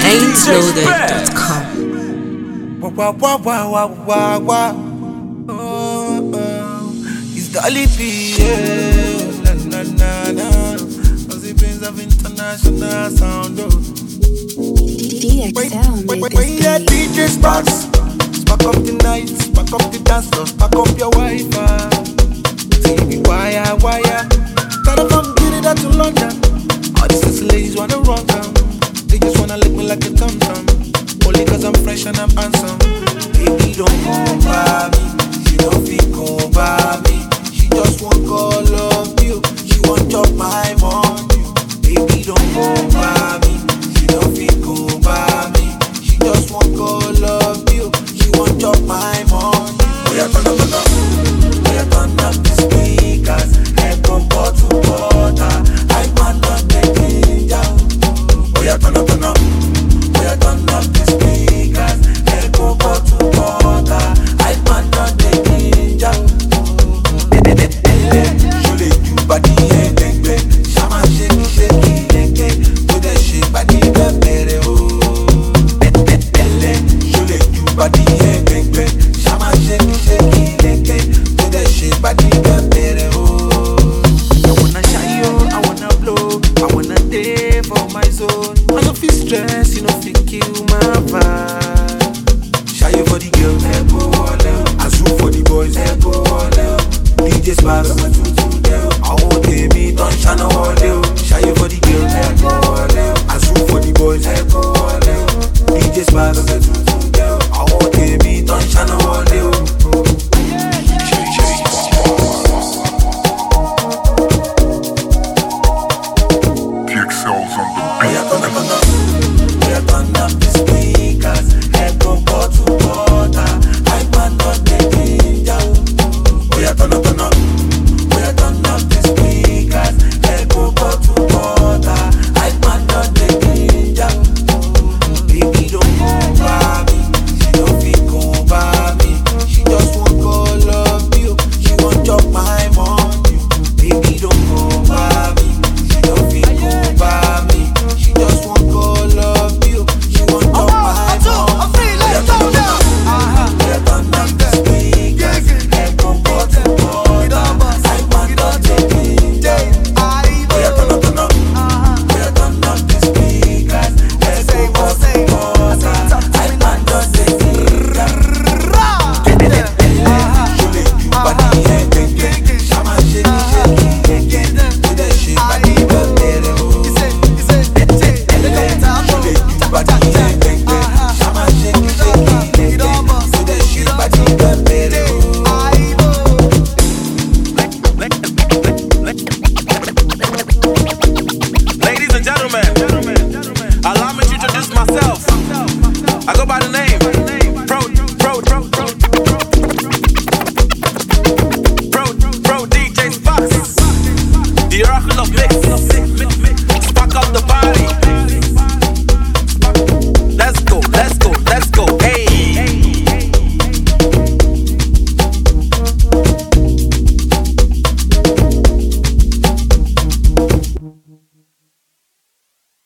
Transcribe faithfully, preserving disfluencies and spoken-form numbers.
ain't loaded dot com. Wah wah wah wah wah wah. Oh, oh. It's Dolly P. Yeah. Na na na na. Ozzy Prince of international sound. Oh. D X L made this When you D J spots, spark up the night, spark up the dance floor, spark up your Wi-Fi. Say me wire wire. Gotta from Canada to London. All these sexy ladies wanna run down. They just wanna lick me like a tum tum. Only cause I'm fresh and I'm handsome. Baby don't go by me, she don't feel go by me. She just want call love you, she want chop my money. Baby don't go by me, she don't feel go by me. She just want call love you, she want chop my money. Oh yeah, turn up, turn up, oh yeah, turn up the speakers. Head from port to border, I man not the danger. Oh yeah, turn up, turn up. We are turn up the speakers. Echo port to border. I man not the danger. Surely you body ain't big. Shama shake shake leke. Do the shake body bere oh. Surely you body ain't big. Shama shake shake leke. Do the shake body bere oh. I wanna shine you, I wanna blow, I wanna day for my zone. I don't feel stress, you know, feel kill my vibe. Shy you for the girls, Echo Wale. Azu for the boys, Echo Wale. D J Sparks, I won't take me, don't shine a Wale. Shy you for the girls, Echo Wale. Azu for the boys, Echo Wale. D J Sparks.